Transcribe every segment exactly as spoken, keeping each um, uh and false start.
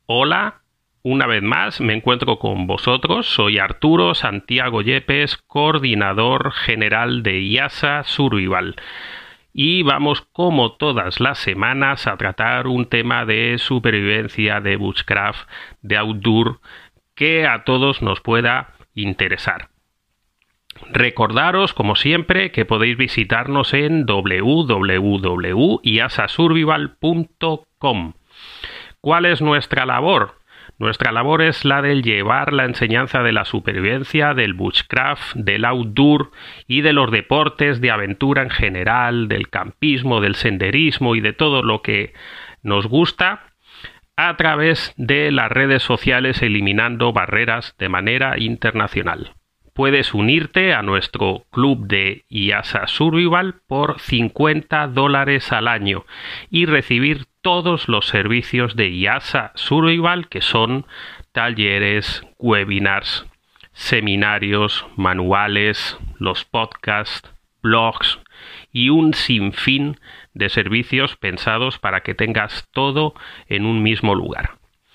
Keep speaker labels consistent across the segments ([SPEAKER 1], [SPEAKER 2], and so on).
[SPEAKER 1] Hola, una vez más me encuentro con vosotros. Soy Arturo Santiago Yepes, coordinador general de I A S A Survival. Y vamos, como todas las semanas, a tratar un tema de supervivencia, de bushcraft, de outdoor, que a todos nos pueda interesar. Recordaros, como siempre, que podéis visitarnos en w w w punto i a s a survival punto com. ¿Cuál es nuestra labor? Nuestra labor es la de llevar la enseñanza de la supervivencia, del bushcraft, del outdoor y de los deportes de aventura en general, del campismo, del senderismo y de todo lo que nos gusta a través de las redes sociales, eliminando barreras de manera internacional. Puedes unirte a nuestro club de I A S A Survival por cincuenta dólares al año y recibir todos los servicios de I A S A Survival, que son talleres, webinars, seminarios, manuales, los podcasts, blogs y un sinfín de servicios pensados para que tengas todo en un mismo lugar.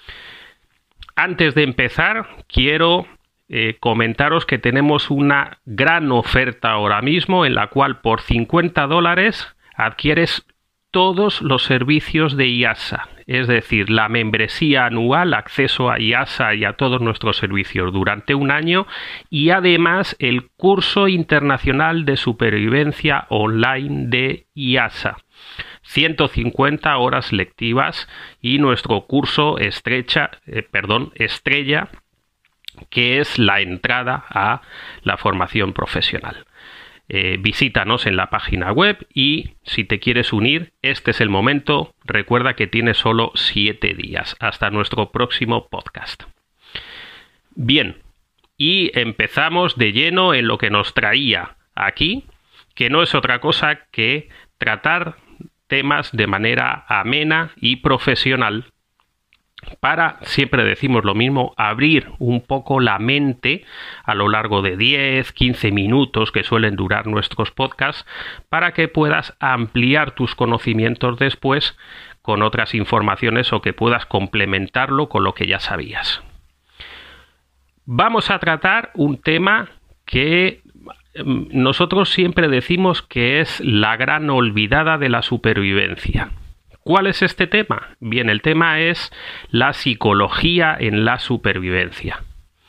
[SPEAKER 1] Antes de empezar, quiero Eh, comentaros que tenemos una gran oferta ahora mismo en la cual por cincuenta dólares adquieres todos los servicios de I A S A, es decir, la membresía anual, acceso a I A S A y a todos nuestros servicios durante un año, y además el curso internacional de supervivencia online de I A S A. ciento cincuenta horas lectivas y nuestro curso estrecha, eh, perdón, estrella, que es la entrada a la formación profesional. Eh, visítanos en la página web y si te quieres unir, este es el momento. Recuerda que tienes solo siete días hasta nuestro próximo podcast. Bien, y empezamos de lleno en lo que nos traía aquí, que no es otra cosa que tratar temas de manera amena y profesional, para, siempre decimos lo mismo, abrir un poco la mente a lo largo de diez, quince minutos que suelen durar nuestros podcasts, para que puedas ampliar tus conocimientos después con otras informaciones o que puedas complementarlo con lo que ya sabías. Vamos a tratar un tema que nosotros siempre decimos que es la gran olvidada de la supervivencia. ¿Cuál es este tema? Bien, el tema es la psicología en la supervivencia.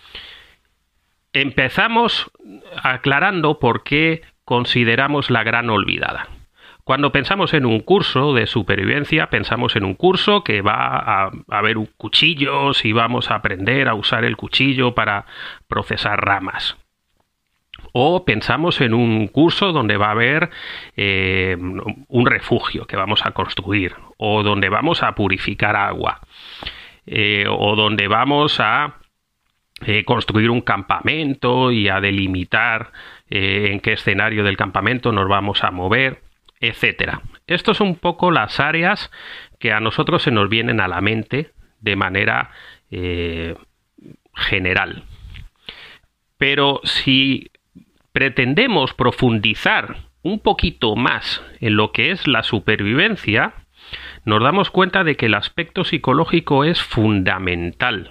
[SPEAKER 1] Empezamos aclarando por qué consideramos la gran olvidada. Cuando pensamos en un curso de supervivencia, pensamos en un curso que va a haber cuchillos y vamos a aprender a usar el cuchillo para procesar ramas. O pensamos en un curso donde va a haber eh, un refugio que vamos a construir, o donde vamos a purificar agua, eh, o donde vamos a eh, construir un campamento y a delimitar eh, en qué escenario del campamento nos vamos a mover, etcétera. Estas son un poco las áreas que a nosotros se nos vienen a la mente de manera eh, general. Pero si pretendemos profundizar un poquito más en lo que es la supervivencia, nos damos cuenta de que el aspecto psicológico es fundamental.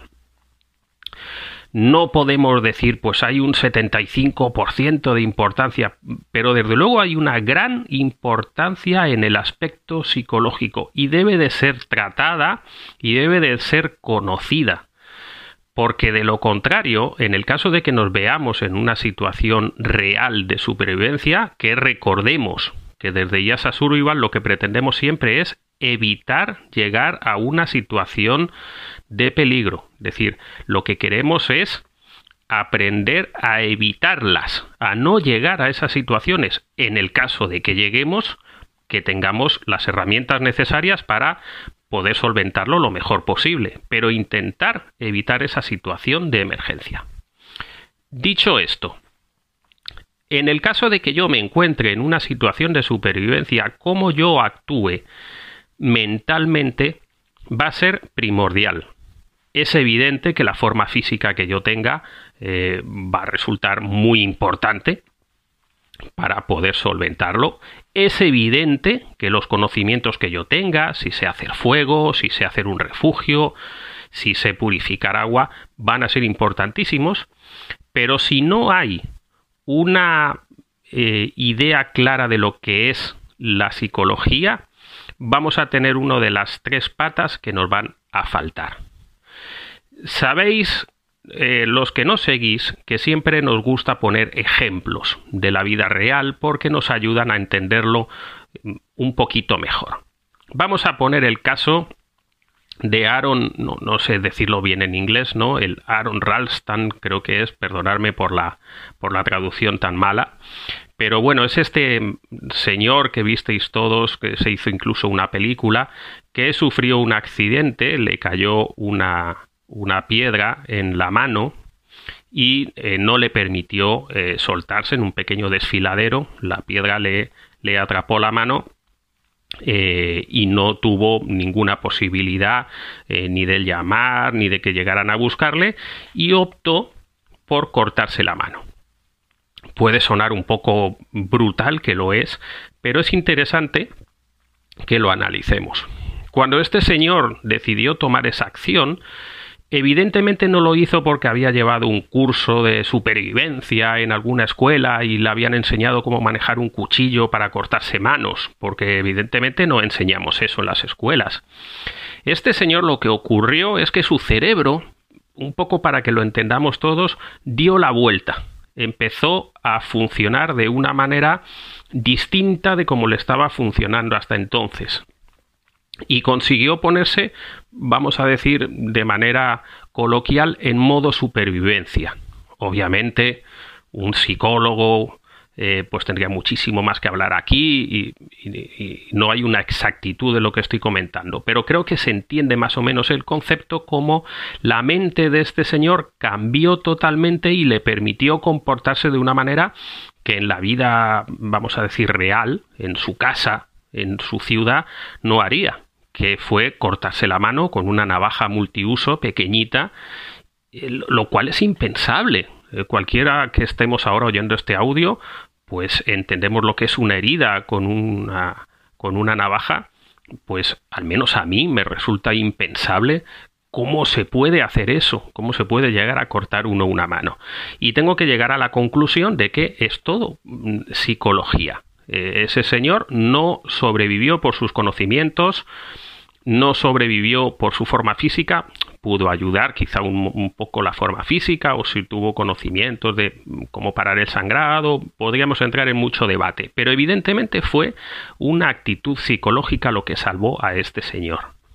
[SPEAKER 1] No podemos decir, pues hay un setenta y cinco por ciento de importancia, pero desde luego hay una gran importancia en el aspecto psicológico y debe de ser tratada y debe de ser conocida. Porque de lo contrario, en el caso de que nos veamos en una situación real de supervivencia, que recordemos que desde I A S A Survival lo que pretendemos siempre es evitar llegar a una situación de peligro. Es decir, lo que queremos es aprender a evitarlas, a no llegar a esas situaciones. En el caso de que lleguemos, que tengamos las herramientas necesarias para poder solventarlo lo mejor posible, pero intentar evitar esa situación de emergencia. Dicho esto, en el caso de que yo me encuentre en una situación de supervivencia, cómo yo actúe mentalmente va a ser primordial. Es evidente que la forma física que yo tenga eh, va a resultar muy importante para poder solventarlo. Es evidente que los conocimientos que yo tenga, si sé hacer fuego, si sé hacer un refugio, si sé purificar agua, van a ser importantísimos, pero si no hay una eh, idea clara de lo que es la psicología, vamos a tener una de las tres patas que nos van a faltar. Sabéis, eh, los que nos seguís, que siempre nos gusta poner ejemplos de la vida real porque nos ayudan a entenderlo un poquito mejor. Vamos a poner el caso de Aaron, no, no sé decirlo bien en inglés, ¿no? El Aaron Ralston, creo que es, perdonadme por la, por la traducción tan mala. Pero bueno, es este señor que visteis todos, que se hizo incluso una película, que sufrió un accidente, le cayó una, una piedra en la mano y eh, no le permitió eh, soltarse en un pequeño desfiladero. La piedra le, le atrapó la mano. Eh, y no tuvo ninguna posibilidad eh, ni de llamar ni de que llegaran a buscarle, y optó por cortarse la mano. Puede sonar un poco brutal, que lo es, pero es interesante que lo analicemos. Cuando este señor decidió tomar esa acción, evidentemente no lo hizo porque había llevado un curso de supervivencia en alguna escuela y le habían enseñado cómo manejar un cuchillo para cortarse manos, porque evidentemente no enseñamos eso en las escuelas. Este señor, lo que ocurrió es que su cerebro, un poco para que lo entendamos todos, dio la vuelta. Empezó a funcionar de una manera distinta de como le estaba funcionando hasta entonces. Y consiguió ponerse, vamos a decir, de manera coloquial, en modo supervivencia. Obviamente, un psicólogo eh, pues tendría muchísimo más que hablar aquí y, y, y no hay una exactitud de lo que estoy comentando. Pero creo que se entiende más o menos el concepto, como la mente de este señor cambió totalmente y le permitió comportarse de una manera que en la vida, vamos a decir, real, en su casa, en su ciudad, no haría, que fue cortarse la mano con una navaja multiuso pequeñita, lo cual es impensable. Cualquiera que estemos ahora oyendo este audio, pues entendemos lo que es una herida con una, con una navaja, pues al menos a mí me resulta impensable. ¿Cómo se puede hacer eso? ¿Cómo se puede llegar a cortar uno una mano? Y tengo que llegar a la conclusión de que es todo psicología. Ese señor no sobrevivió por sus conocimientos, no sobrevivió por su forma física. Pudo ayudar quizá un, un poco la forma física, o si tuvo conocimientos de cómo parar el sangrado, podríamos entrar en mucho debate, pero evidentemente fue una actitud psicológica lo que salvó a este señor.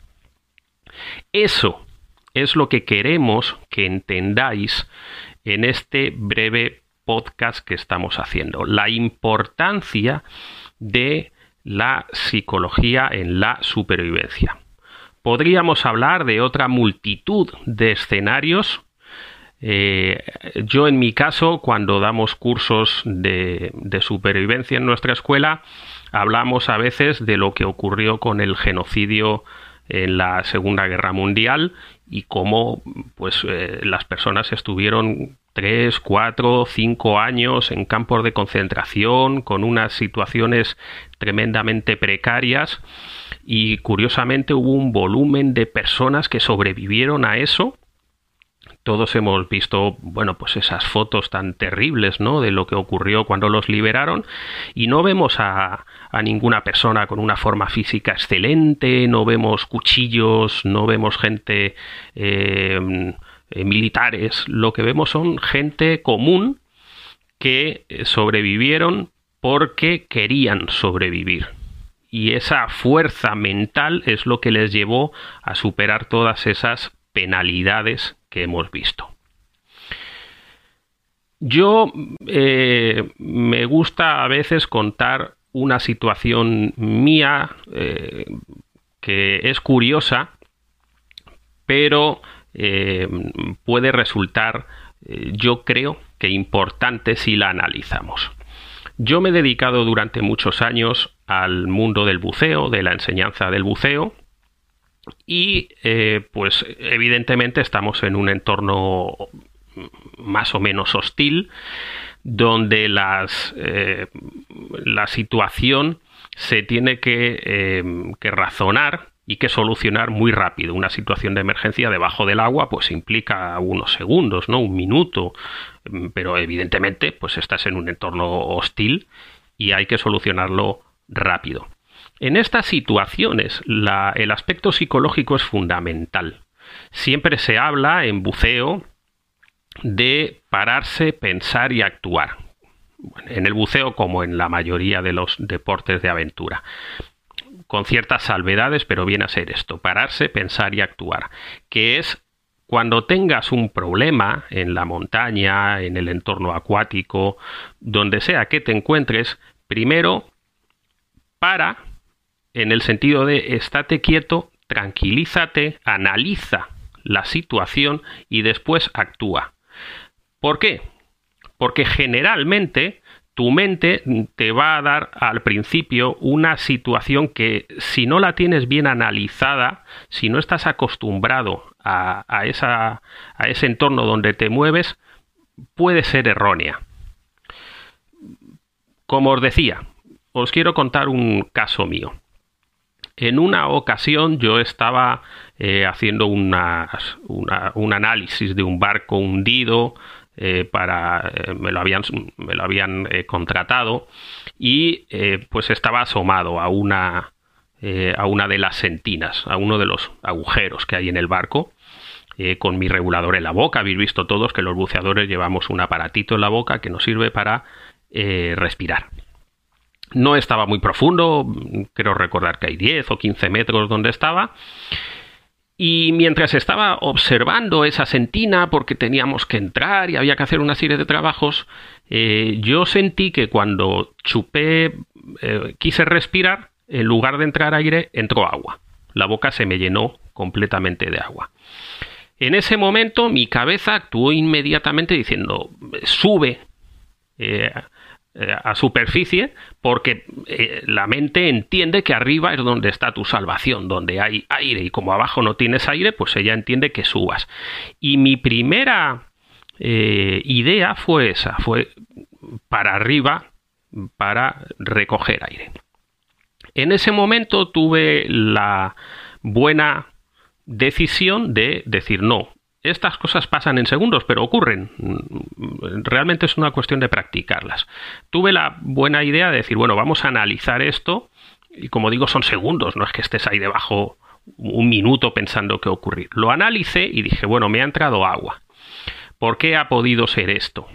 [SPEAKER 1] Eso es lo que queremos que entendáis en este breve podcast que estamos haciendo, la importancia de la psicología en la supervivencia. Podríamos hablar de otra multitud de escenarios. Eh, yo en mi caso, cuando damos cursos de, de supervivencia en nuestra escuela, hablamos a veces de lo que ocurrió con el genocidio en la Segunda Guerra Mundial y cómo pues, eh, las personas estuvieron tres, cuatro, cinco años en campos de concentración con unas situaciones tremendamente precarias, y curiosamente hubo un volumen de personas que sobrevivieron a eso. Todos hemos visto, bueno, pues esas fotos tan terribles, ¿no?, de lo que ocurrió cuando los liberaron, y no vemos a, a ninguna persona con una forma física excelente, no vemos cuchillos, no vemos gente eh, eh, militares. Lo que vemos son gente común que sobrevivieron porque querían sobrevivir. Y esa fuerza mental es lo que les llevó a superar todas esas penalidades que hemos visto. Yo eh, me gusta a veces contar una situación mía eh, que es curiosa, pero eh, puede resultar, eh, yo creo que importante si la analizamos. Yo me he dedicado durante muchos años al mundo del buceo, de la enseñanza del buceo, y eh, pues evidentemente estamos en un entorno más o menos hostil, donde las, eh, la situación se tiene que, eh, que razonar y que solucionar muy rápido. Una situación de emergencia debajo del agua pues implica unos segundos, ¿no? Un minuto, pero evidentemente pues estás en un entorno hostil y hay que solucionarlo rápido. En estas situaciones la, el aspecto psicológico es fundamental. Siempre se habla en buceo de pararse, pensar y actuar. En el buceo, como en la mayoría de los deportes de aventura, con ciertas salvedades, pero viene a ser esto: pararse, pensar y actuar, que es cuando tengas un problema en la montaña, en el entorno acuático, donde sea que te encuentres, primero para, en el sentido de estate quieto, tranquilízate, analiza la situación y después actúa. ¿Por qué? Porque generalmente tu mente te va a dar al principio una situación que, si no la tienes bien analizada, si no estás acostumbrado a, a, esa, a ese entorno donde te mueves, puede ser errónea. Como os decía, os quiero contar un caso mío. En una ocasión yo estaba eh, haciendo una, una, un análisis de un barco hundido. Eh, para eh, me lo habían, me lo habían eh, contratado y eh, pues estaba asomado a una, eh, a una de las sentinas, a uno de los agujeros que hay en el barco, eh, con mi regulador en la boca. Habéis visto todos que los buceadores llevamos un aparatito en la boca que nos sirve para eh, respirar. No estaba muy profundo, creo recordar que hay diez o quince metros donde estaba. Y mientras estaba observando esa sentina, porque teníamos que entrar y había que hacer una serie de trabajos, eh, yo sentí que cuando chupé, eh, quise respirar, en lugar de entrar aire, entró agua. La boca se me llenó completamente de agua. En ese momento mi cabeza actuó inmediatamente diciendo: sube eh, a superficie, porque eh, la mente entiende que arriba es donde está tu salvación, donde hay aire, y como abajo no tienes aire, pues ella entiende que subas. Y mi primera eh, idea fue esa, fue para arriba, para recoger aire. En ese momento tuve la buena decisión de decir: no, estas cosas pasan en segundos, pero ocurren. Realmente es una cuestión de practicarlas. Tuve la buena idea de decir: bueno, vamos a analizar esto. Y como digo, son segundos, no es que estés ahí debajo un minuto pensando qué ocurrir. Lo analicé y dije: bueno, me ha entrado agua. ¿Por qué ha podido ser esto?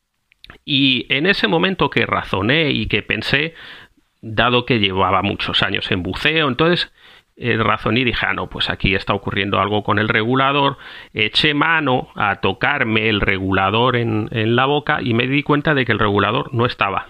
[SPEAKER 1] Y en ese momento que razoné y que pensé, dado que llevaba muchos años en buceo, entonces Eh, razoné y dije: ah, no, pues aquí está ocurriendo algo con el regulador. Eché mano a tocarme el regulador en, en la boca y me di cuenta de que el regulador no estaba.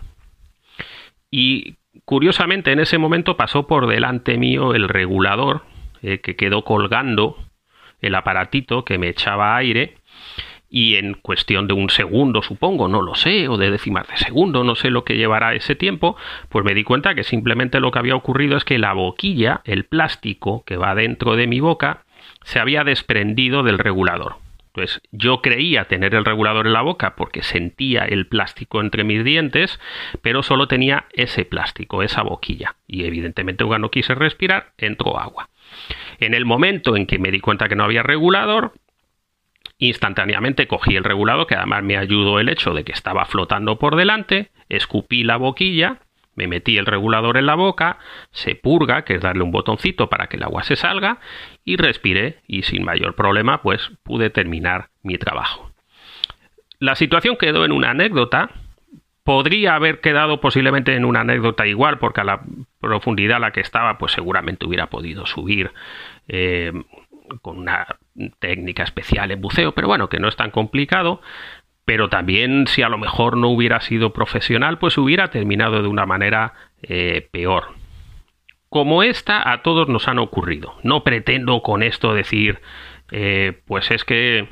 [SPEAKER 1] Y curiosamente en ese momento pasó por delante mío el regulador, eh, que quedó colgando el aparatito que me echaba aire, y en cuestión de un segundo, supongo, no lo sé, o de décimas de segundo, no sé lo que llevará ese tiempo, pues me di cuenta que simplemente lo que había ocurrido es que la boquilla, el plástico que va dentro de mi boca, se había desprendido del regulador. Entonces yo creía tener el regulador en la boca porque sentía el plástico entre mis dientes, pero solo tenía ese plástico, esa boquilla. Y evidentemente cuando quise respirar, entró agua. En el momento en que me di cuenta que no había regulador, instantáneamente cogí el regulador, que además me ayudó el hecho de que estaba flotando por delante, escupí la boquilla, me metí el regulador en la boca, se purga, que es darle un botoncito para que el agua se salga, y respiré, y sin mayor problema pues pude terminar mi trabajo. La situación quedó en una anécdota. Podría haber quedado posiblemente en una anécdota igual, porque a la profundidad a la que estaba pues seguramente hubiera podido subir eh, con una técnica especial en buceo, pero bueno, que no es tan complicado. Pero también, si a lo mejor no hubiera sido profesional, pues hubiera terminado de una manera eh, peor. Como esta, a todos nos han ocurrido. No pretendo con esto decir, eh, pues es que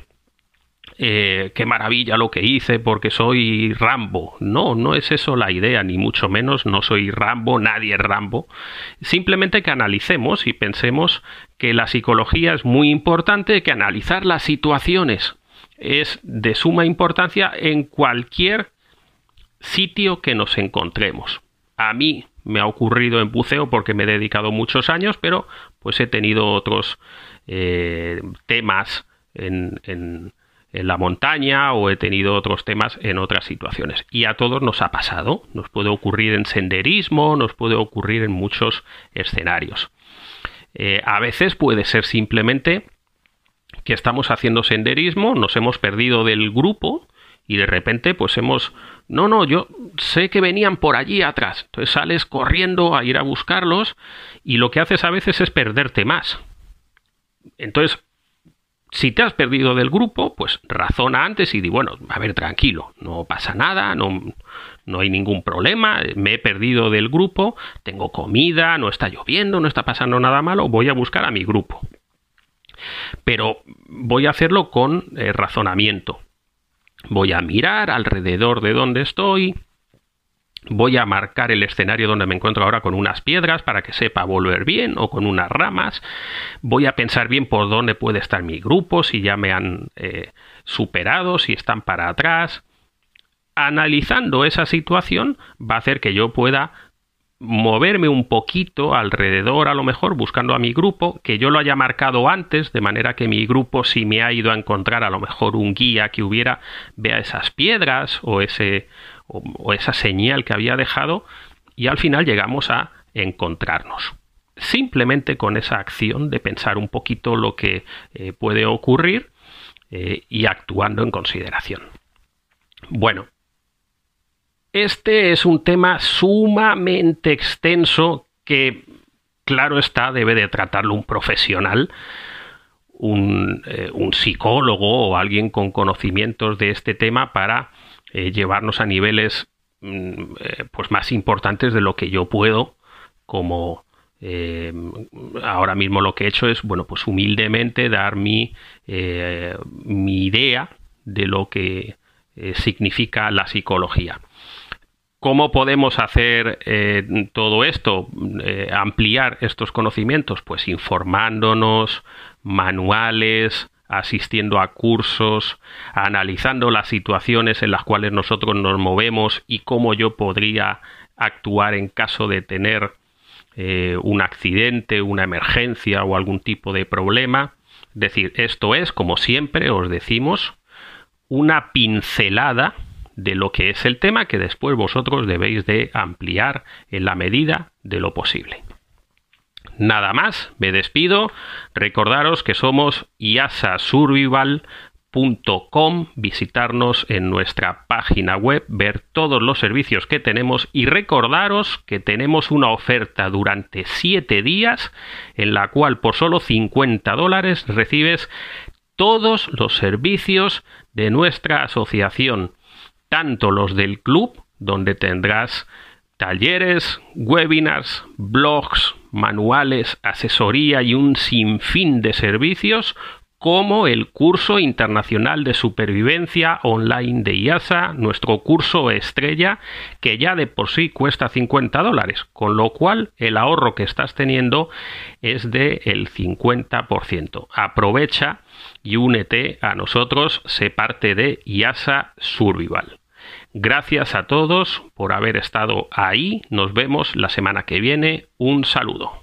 [SPEAKER 1] eh, qué maravilla lo que hice porque soy Rambo. No, no es eso la idea, ni mucho menos. No soy Rambo, nadie es Rambo. Simplemente que analicemos y pensemos que la psicología es muy importante, que analizar las situaciones es de suma importancia en cualquier sitio que nos encontremos. A mí me ha ocurrido en buceo porque me he dedicado muchos años, pero pues he tenido otros eh, temas en, en, en la montaña o he tenido otros temas en otras situaciones. Y a todos nos ha pasado. Nos puede ocurrir en senderismo, nos puede ocurrir en muchos escenarios. Eh, a veces puede ser simplemente que estamos haciendo senderismo, nos hemos perdido del grupo y de repente pues hemos... No, no, yo sé que venían por allí atrás. Entonces sales corriendo a ir a buscarlos y lo que haces a veces es perderte más. Entonces, si te has perdido del grupo, pues razona antes y di, bueno, a ver, tranquilo, no pasa nada, no, no hay ningún problema, me he perdido del grupo, tengo comida, no está lloviendo, no está pasando nada malo, voy a buscar a mi grupo. Pero voy a hacerlo con eh, razonamiento. Voy a mirar alrededor de donde estoy. Voy a marcar el escenario donde me encuentro ahora con unas piedras para que sepa volver bien o con unas ramas. Voy a pensar bien por dónde puede estar mi grupo, si ya me han eh, superado, si están para atrás. Analizando esa situación va a hacer que yo pueda moverme un poquito alrededor, a lo mejor buscando a mi grupo, que yo lo haya marcado antes, de manera que mi grupo, si me ha ido a encontrar a lo mejor un guía que hubiera, vea esas piedras o, ese, o, o esa señal que había dejado y al final llegamos a encontrarnos. Simplemente con esa acción de pensar un poquito lo que eh, puede ocurrir eh, y actuando en consideración. Bueno, este es un tema sumamente extenso que, claro está, debe de tratarlo un profesional, un, eh, un psicólogo o alguien con conocimientos de este tema para eh, llevarnos a niveles mm, eh, pues más importantes de lo que yo puedo. Como eh, ahora mismo lo que he hecho es, bueno, pues humildemente dar mi, eh, mi idea de lo que eh, significa la psicología. ¿Cómo podemos hacer eh, todo esto? Eh, ampliar estos conocimientos, pues informándonos, manuales, asistiendo a cursos, analizando las situaciones en las cuales nosotros nos movemos y cómo yo podría actuar en caso de tener eh, un accidente, una emergencia o algún tipo de problema. Es decir, esto es, como siempre os decimos, una pincelada de lo que es el tema que después vosotros debéis de ampliar en la medida de lo posible. Nada más, me despido. Recordaros que somos i a s a survival punto com, visitarnos en nuestra página web, ver todos los servicios que tenemos y recordaros que tenemos una oferta durante siete días en la cual por solo cincuenta dólares recibes todos los servicios de nuestra asociación, tanto los del club, donde tendrás talleres, webinars, blogs, manuales, asesoría y un sinfín de servicios, como el curso internacional de supervivencia online de I A S A, nuestro curso estrella, que ya de por sí cuesta cincuenta dólares, con lo cual el ahorro que estás teniendo es del cincuenta por ciento. Aprovecha y únete a nosotros, sé parte de I A S A Survival. Gracias a todos por haber estado ahí. Nos vemos la semana que viene. Un saludo.